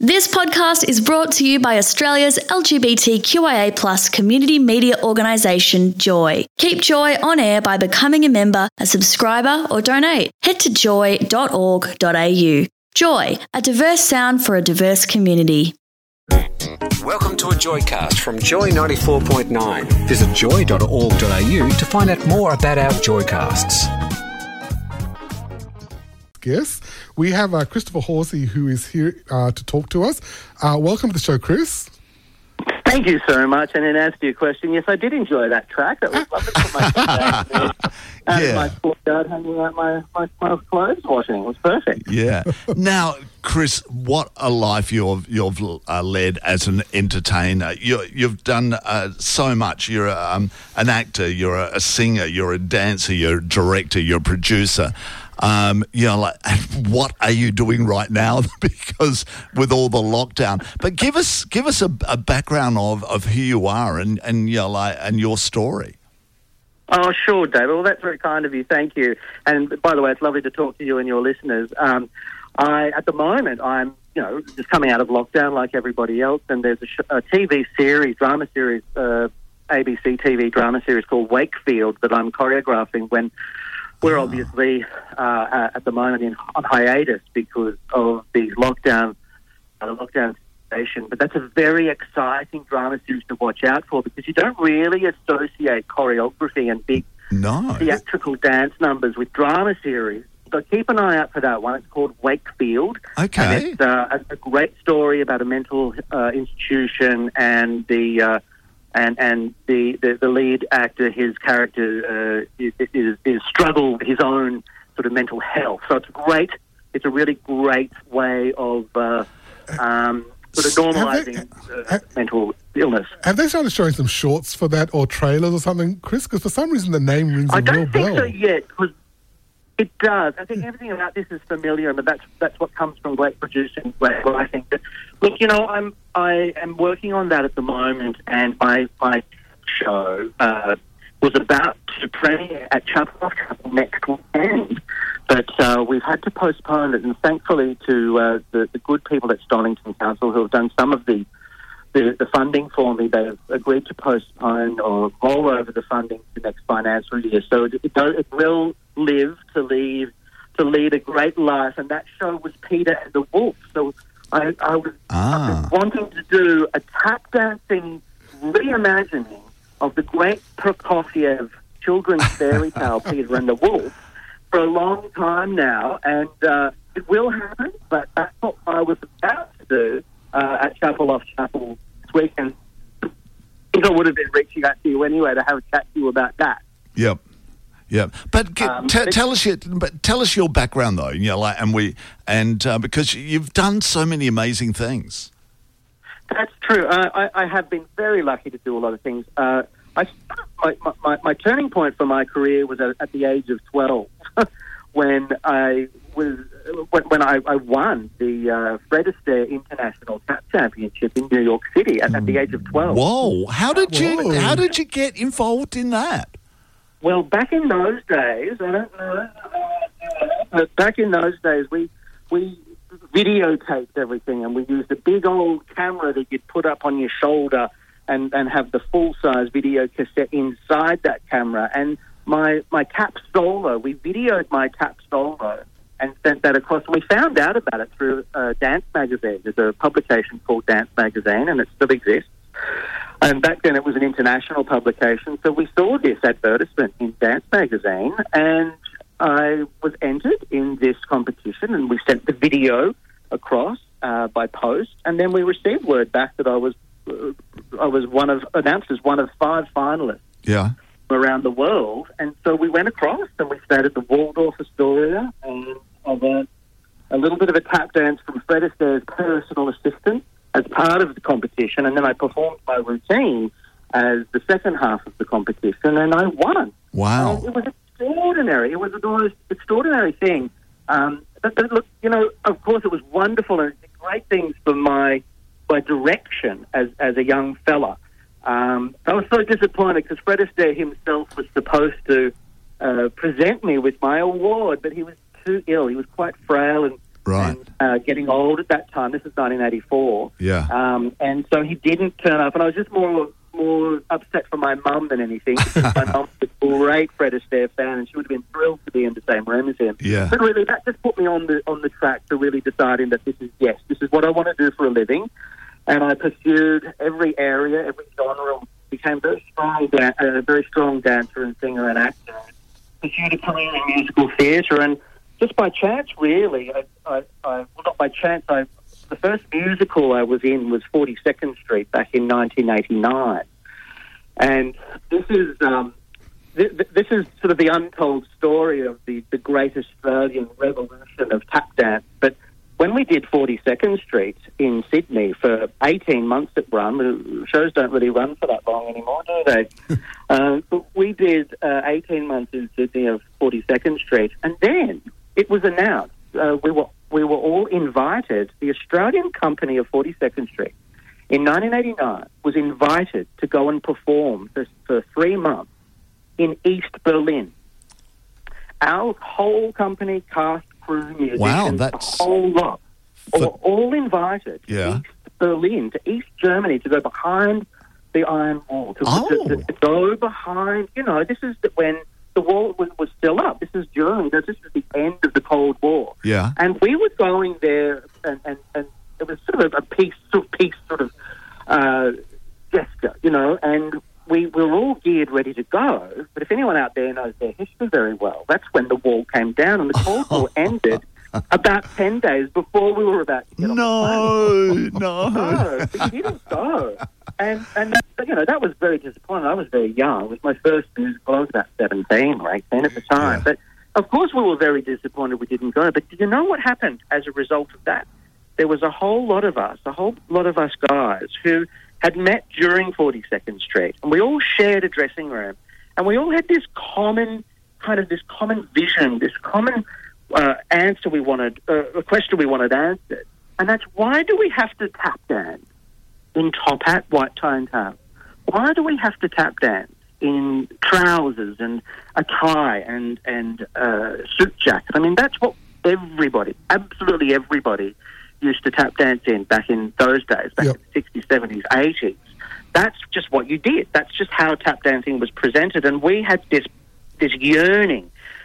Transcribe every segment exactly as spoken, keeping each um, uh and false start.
This podcast is brought to you by Australia's L G B T Q I A plus community media organisation, Joy. Keep Joy on air by becoming a member, a subscriber or donate. Head to joy dot org dot a u. Joy, a diverse sound for a diverse community. Welcome to a Joycast from Joy ninety-four point nine. Visit joy dot org dot a u to find out more about our Joycasts. Guest. We have uh, Christopher Horsey, who is here uh, to talk to us. Uh, welcome to the show, Chris. Thank you so much. And in answer to your question, yes, I did enjoy that track. That was lovely for my out yeah. of my courtyard, hanging out my, my, my clothes washing. It was perfect. Yeah. Now, Chris, what a life you've you've uh, led as an entertainer. You, you've done uh, so much. You're um, an actor, you're a, a singer, you're a dancer, you're a director, you're a producer. Um, you know, like, what are you doing right now? Because with all the lockdown, but give us give us a, a background of, of who you are and and you know, like, and your story. Oh, sure, David. Well, that's very kind of you. Thank you. And by the way, it's lovely to talk to you and your listeners. Um, I, at the moment, I'm you know just coming out of lockdown like everybody else, and there's a, sh- a T V series, drama series, uh, A B C T V drama series called Wakefield that I'm choreographing when. We're obviously uh, at the moment in, on hiatus because of the lockdown, uh, the lockdown situation. But that's a very exciting drama series to watch out for because you don't really associate choreography and big no. theatrical dance numbers with drama series. So keep an eye out for that one. It's called Wakefield. Okay. And it's uh, a, a great story about a mental uh, institution and the... Uh, And and the, the, the lead actor, his character uh, is, is is struggle with his own sort of mental health. So it's great. It's a really great way of uh, um, sort of normalising they, uh, mental illness. Have they started showing some shorts for that or trailers or something, Chris? Because for some reason the name rings a I real don't bell. think so yet. Because it does. I think everything about this is familiar, but that's that's what comes from great producing, great writing. But look, you know, I'm I am working on that at the moment, and my my show uh, was about to premiere at Chapel Off Chapel next weekend, but uh, we've had to postpone it. And thankfully, to uh, the the good people at Stonington Council who have done some of the The, the funding for me, they've agreed to postpone or roll over the funding to next financial year. So it, it, it will live to lead to lead a great life, and that show was Peter and the Wolf. So I, I was Ah. I've been wanting to do a tap dancing reimagining of the great Prokofiev children's fairy tale Peter and the Wolf for a long time now, and uh, it will happen. But that's what I was about to do. Uh, at Chapel Off Chapel this weekend. I think I would have been reaching out to you anyway to have a chat to you about that. Yep, yep. But get, Um, t- but- tell us your, but tell us your background though. You know, like, and we, and uh, because you've done so many amazing things. That's true. Uh, I, I have been very lucky to do a lot of things. Uh, I my, my, my turning point for my career was at, at the age of twelve when I was when, when I, I won the uh, Fred Astaire International Tap Championship in New York City at, at the age of twelve. Whoa! How did you Whoa. how did you get involved in that? Well, back in those days, I don't know, but back in those days, we we videotaped everything, and we used a big old camera that you'd put up on your shoulder and, and have the full-size video cassette inside that camera. And my my tap solo, we videoed my tap solo and sent that across. And we found out about it through uh, Dance Magazine. There's a publication called Dance Magazine, and it still exists. And back then it was an international publication, so we saw this advertisement in Dance Magazine, and I was entered in this competition, and we sent the video across uh, by post, and then we received word back that I was uh, I was one of announced as one of five finalists Yeah. around the world, and so we went across and we stayed at the Waldorf Astoria, and I learned a little bit of a tap dance from Fred Astaire's personal assistant as part of the competition, and then I performed my routine as the second half of the competition, and I won. Wow. And it was extraordinary. It was the most extraordinary thing. Um, but, but look, you know, of course it was wonderful and great things for my my direction as, as a young fella. Um, I was so disappointed because Fred Astaire himself was supposed to uh, present me with my award, but he was too ill. He was quite frail and Right. And, uh, getting old at that time. This is nineteen eighty-four. Yeah. Um, and so he didn't turn up, and I was just more more upset for my mum than anything. Because my mum was a great Fred Astaire fan, and she would have been thrilled to be in the same room as him. Yeah. But really, that just put me on the on the track to really deciding that this is yes, this is what I want to do for a living. And I pursued every area, every genre, became very strong, a uh, very strong dancer and singer and actor. Pursued a career in musical theatre, and just by chance, really, I, I, I well, not by chance, I. The first musical I was in was forty-second Street back in nineteen eighty-nine. And this is um, th- th- this is sort of the untold story of the, the great Australian revolution of tap dance. But when we did forty-second Street in Sydney for eighteen months it run, shows don't really run for that long anymore, do they? um, but we did uh, eighteen months in Sydney of forty-second Street. And then it was announced, uh, we were we were all invited, the Australian company of forty-second Street in nineteen eighty-nine was invited to go and perform for, for three months in East Berlin. Our whole company, cast, crew, musicians, Wow, that's... the whole lot, For... were all invited to Yeah. East Berlin, to East Germany, to go behind the Iron Wall, to, Oh. to, to, to go behind, you know, this is the, when the wall was, was still up. This is during, this is the end of the Cold War. Yeah. And we were going there, and, and, and it was sort of a peace, sort of peace sort of uh, gesture, you know, and we, we were all geared ready to go. But if anyone out there knows their history very well, that's when the wall came down and the Cold War ended about ten days before we were about to get on the plane. No, no. No, but you didn't go. And, and you know, that was very disappointing. I was very young. It was my first musical. I was about seventeen or eighteen at the time. Yeah. But, of course, we were very disappointed we didn't go. But do you know what happened as a result of that? There was a whole lot of us, a whole lot of us guys who had met during forty-second Street. And we all shared a dressing room. And we all had this common, kind of this common vision, this common uh, answer we wanted, uh, a question we wanted answered. And that's, why do we have to tap dance in top hat, white tie and tail? Why do we have to tap dance in trousers and a tie and and uh, suit jacket? I mean, that's what everybody, absolutely everybody, used to tap dance in back in those days, back Yep. in the sixties, seventies, eighties. That's just what you did. That's just how tap dancing was presented, and we had this this yearning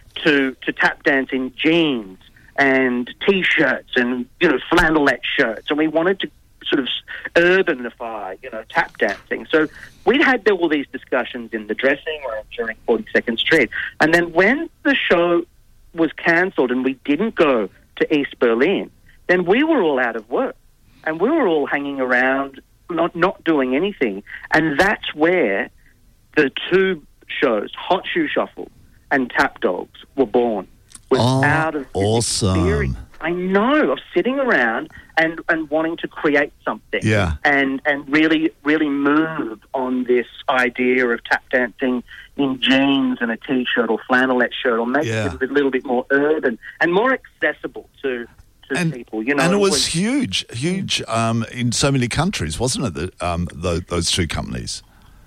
to to tap dance in jeans and t-shirts and, you know, flannelette shirts, and we wanted to sort of urbanify, you know, tap dancing. So we'd had all these discussions in the dressing room during forty-second Street. And then when the show was cancelled and we didn't go to East Berlin, then we were all out of work. And we were all hanging around, not, not doing anything. And that's where the two shows, Hot Shoe Shuffle and Tap Dogs, were born. Was Oh, out of this awesome. experience. I know, of sitting around and, and wanting to create something. Yeah. And and really, really move on this idea of tap dancing in jeans and a T-shirt or flannelette shirt, or make Yeah. it a little bit more urban and more accessible to, to And, people. You know, and it was was- huge, huge um, in so many countries, wasn't it, that, um, those, those two companies?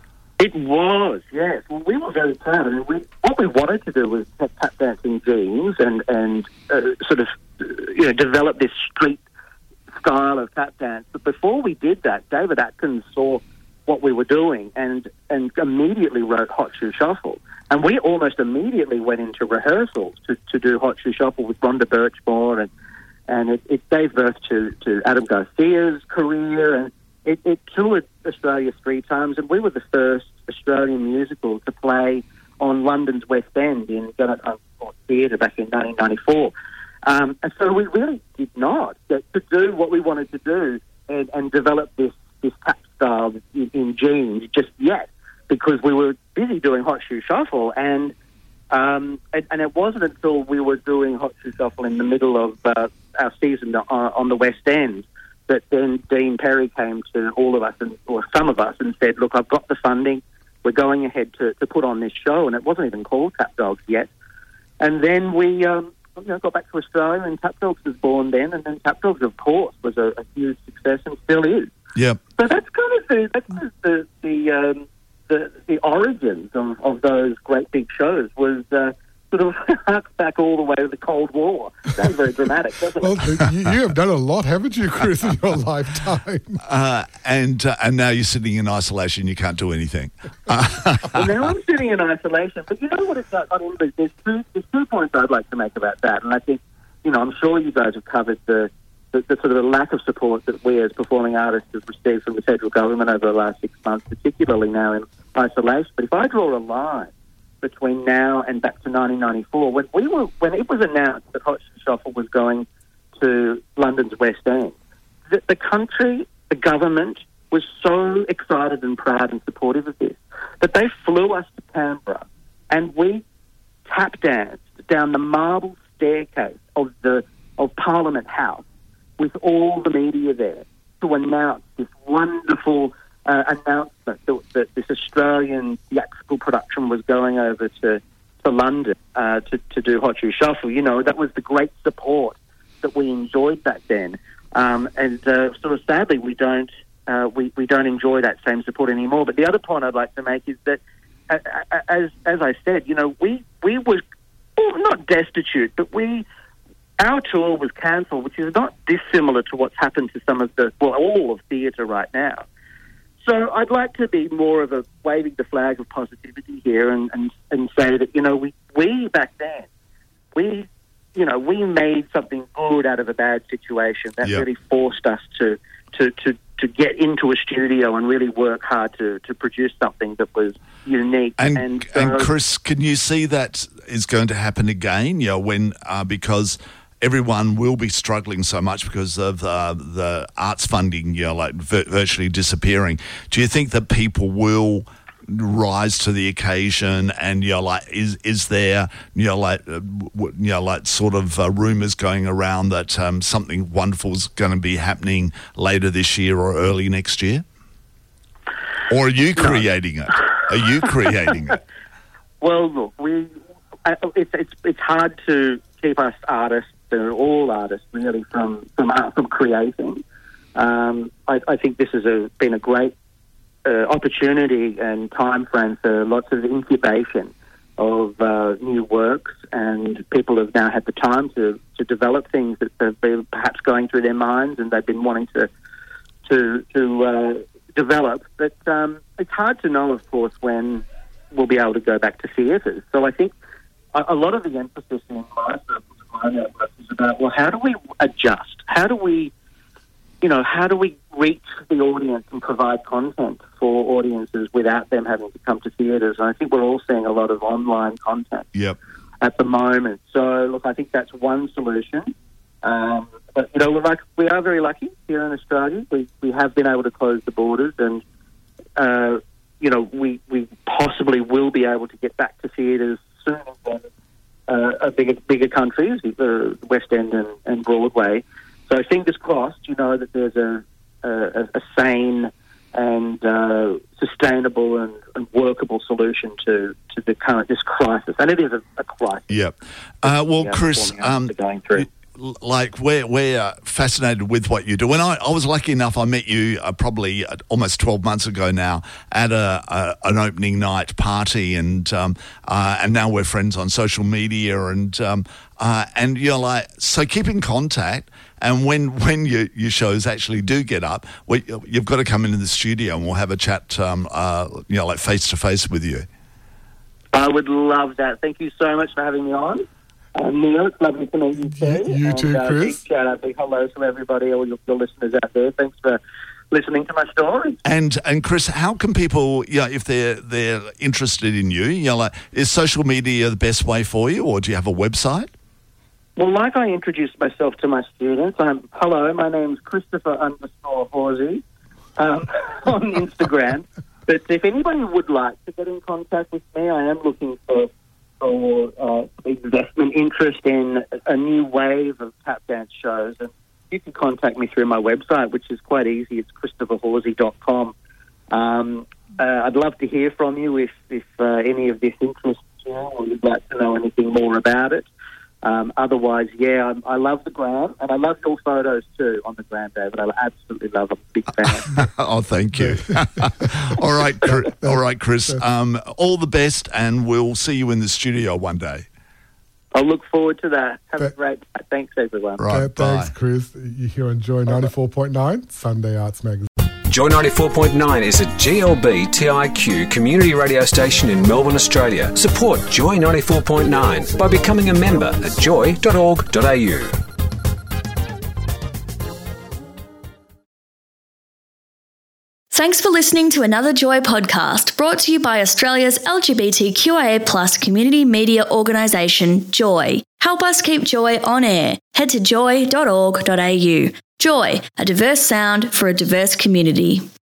It was, yes. Well, we were very proud. I mean, we, what we wanted to do was tap, tap dancing jeans and and uh, sort of, uh, you know, develop this street style of tap dance. But before we did that, David Atkins saw what we were doing and and immediately wrote Hot Shoe Shuffle. And we almost immediately went into rehearsals to, to do Hot Shoe Shuffle with Rhonda Birchmore, and and it, it gave birth to, to Adam Garcia's career, and It, it toured Australia three times, and we were the first Australian musical to play on London's West End in Gannett Court Theatre back in nineteen ninety-four. Um, and so we really did not get to do what we wanted to do and, and develop this, this tap style in, in jeans just yet, because we were busy doing Hot Shoe Shuffle, and um, and, and it wasn't until we were doing Hot Shoe Shuffle in the middle of uh, our season on, on the West End that then Dean Perry came to all of us, and, or some of us, and said, look, I've got the funding. We're going ahead to, to put on this show. And it wasn't even called Tap Dogs yet. And then we um, you know, got back to Australia, and Tap Dogs was born then. And then Tap Dogs, of course, was a, a huge success and still is. Yep. So that's kind of the that's the the the, um, the, the origins of, of those great big shows was uh, sort of harks back all the way to the Cold War sounds very dramatic, doesn't Well, it? you, you have done a lot, haven't you, Chris, in your lifetime? Uh, and uh, and now you're sitting in isolation. You can't do anything. Well, now I'm sitting in isolation. But you know what it's like? I mean, there's two, there's two points I'd like to make about that. And I think, you know, I'm sure you guys have covered the, the, the sort of the lack of support that we as performing artists have received from the federal government over the last six months, particularly now in isolation. But if I draw a line between now and back to nineteen ninety-four, when we were, when it was announced that Hot Shoe Shuffle was going to London's West End, the, the country, the government, was so excited and proud and supportive of this that they flew us to Canberra and we tap danced down the marble staircase of the of Parliament House with all the media there to announce this wonderful uh, announcement that, that this Australian theatrical production was going over to, to London uh, to, to do Hot Shoe Shuffle. You know, that was the great support that we enjoyed back then. Um, and uh, sort of sadly, we don't uh, we, we don't enjoy that same support anymore. But the other point I'd like to make is that, uh, as as I said, you know, we, we were well, not destitute, but we... Our tour was cancelled, which is not dissimilar to what's happened to some of the, well, all of theatre right now. So I'd like to be more of a waving the flag of positivity here and, and, and say that, you know, we, we back then, we, you know, we made something good out of a bad situation. That Yep. really forced us to, to, to, to get into a studio and really work hard to, to produce something that was unique. And and, and uh, Chris, can you see that is going to happen again? You know, when uh, because everyone will be struggling so much because of uh, the arts funding, you know, like vir- virtually disappearing. Do you think that people will rise to the occasion? And you know, like, is is there you know, like, uh, w- you know, like, sort of uh, rumours going around that um, something wonderful is going to be happening later this year or early next year? Or are you creating it? Are you creating it? Well, look, we uh, it's it's it's hard to keep us artists, or all artists really, from from art, from creating. Um, I, I think this has a, been a great uh, opportunity and time frame for lots of incubation of uh, new works, and people have now had the time to, to develop things that have been perhaps going through their minds and they've been wanting to to to uh, develop. But um, it's hard to know, of course, when we'll be able to go back to theatres. So I think a, a lot of the emphasis in my circles of my network is about, well, how do we adjust? How do we, you know, how do we reach the audience and provide content for audiences without them having to come to theatres? And I think we're all seeing a lot of online content Yep. at the moment. So, look, I think that's one solution. Um, but, you know, we're like, we are very lucky here in Australia. We we have been able to close the borders and, uh, you know, we, we possibly will be able to get back to theatres sooner than uh, a bigger, bigger countries, uh, West End and, and Broadway. So fingers crossed, you know, that there's a, a, a sane and uh, sustainable and, and workable solution to, to the current, this crisis. And it is a, a crisis. Yep. Uh, well, Yeah, Chris, performing arts um, are going through. like we're we're fascinated with what you do. When I, I was lucky enough, I met you uh, probably uh, almost twelve months ago now at a, a an opening night party, and um, uh, and now we're friends on social media, and um, uh, and you're like, so keep in contact. And when when your your shows actually do get up, we, you've got to come into the studio and we'll have a chat, um, uh, you know, like face to face with you. I would love that. Thank you so much for having me on. Um, Neil, it's lovely to meet you too. You, you and, too, uh, Chris. Big shout out, big hello to everybody, all your, your listeners out there. Thanks for listening to my story. And and Chris, how can people, you know, if they're they're interested in you, you know, like, is social media the best way for you, or do you have a website? Well, like I introduced myself to my students, I'm hello, my name's Christopher underscore Horsey um, on Instagram. But if anybody would like to get in contact with me, I am looking for for uh, investment interest in a new wave of tap dance shows. And you can contact me through my website, which is quite easy. It's christopher horsey dot com. Um, uh, I'd love to hear from you if, if uh, any of this interests you or you'd like to know anything more about it. Um, otherwise, yeah, I, I love the gram, and I love your photos too on the gram, David. I absolutely love them. Big fan. Oh, thank you. all right, Chris, all right, Chris. Um, all the best, and we'll see you in the studio one day. I'll look forward to that. Have Th- a great night. Thanks, everyone. Right, Uh, thanks, bye. Chris. You're here on Joy ninety-four point nine, Sunday Arts Magazine. Joy ninety-four point nine is a G L B T I Q community radio station in Melbourne, Australia. Support Joy ninety-four point nine by becoming a member at joy dot org dot a u. Thanks for listening to another Joy podcast brought to you by Australia's L G B T Q I A plus community media organisation, Joy. Help us keep Joy on air. Head to joy dot org dot a u. Joy, a diverse sound for a diverse community.